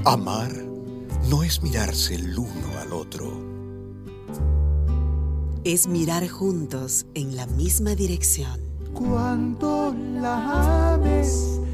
Amar no es mirarse el uno al otro. Es mirar juntos en la misma dirección. Cuando la ames,